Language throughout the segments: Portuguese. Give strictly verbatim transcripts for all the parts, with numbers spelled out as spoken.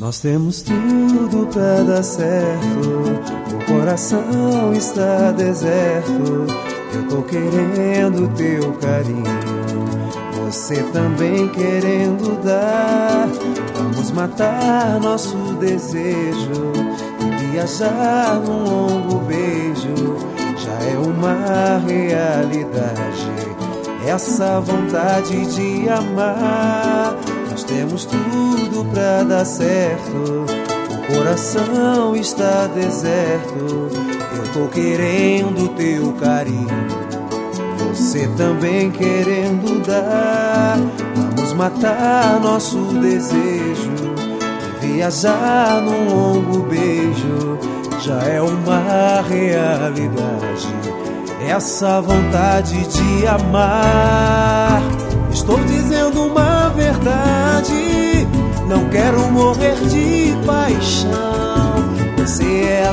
Nós temos tudo pra dar certo, o coração está deserto. Eu tô querendo teu carinho, você também querendo dar. Vamos matar nosso desejo e viajar num longo beijo. Já é uma realidade essa vontade de amar. Nós temos tudo pra dar certo, o coração está deserto. Eu tô querendo teu carinho, você também querendo dar. Vamos matar nosso desejo e viajar num longo beijo. Já é uma realidade essa vontade de amar. Estou dizendo uma verdade, não quero morrer de paixão. Você é a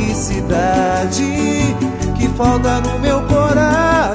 felicidade que falta no meu coração.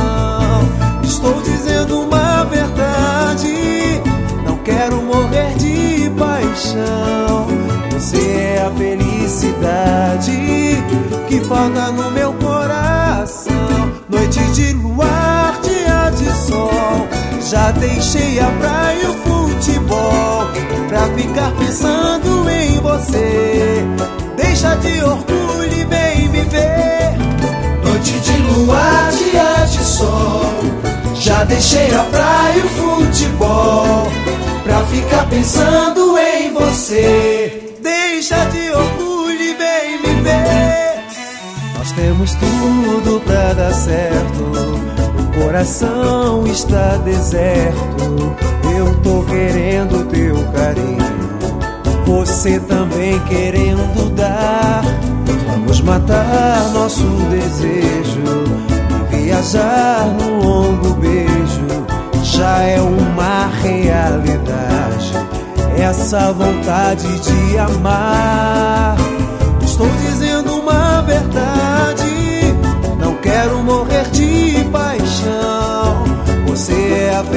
Estou dizendo uma verdade, não quero morrer de paixão. Você é a felicidade que falta no meu coração. Noite de luar, dia de sol, já deixei a praia e o futebol pra ficar pensando em você. Deixa de orgulho e vem me ver. Noite de luar, dia de sol, já deixei a praia e o futebol pra ficar pensando em você. Deixa de orgulho e vem me ver. Nós temos tudo pra dar certo, o coração está deserto. Eu tô querendo teu carinho, você também querendo dar. Vamos matar nosso desejo e viajar num longo beijo. Já é uma realidade essa vontade de amar. Estou dizendo uma verdade, não quero morrer de paixão. Você é a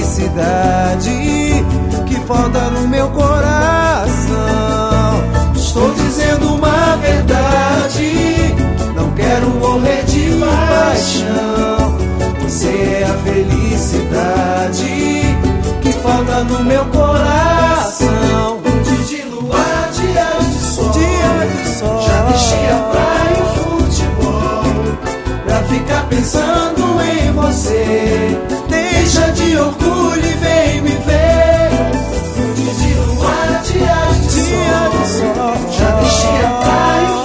felicidade que falta no meu coração. Estou dizendo uma verdade, não quero morrer de paixão. Você é a felicidade que falta no meu coração. Noite de luar, dia de sol, dia de sol, já deixei a praia e o futebol pra ficar pensando em você. Deixa de orgulho e vem me ver. Noite de luar, dia de sol, já deixei a praia e o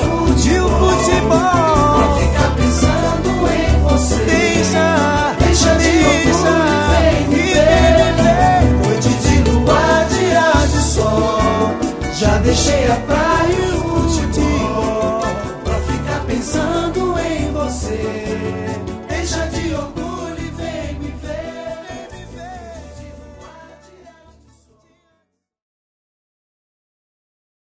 futebol pra ficar pensando em você. Deixa, deixa de orgulho e vem me ver. Noite de luar, dia de sol, já deixei a praia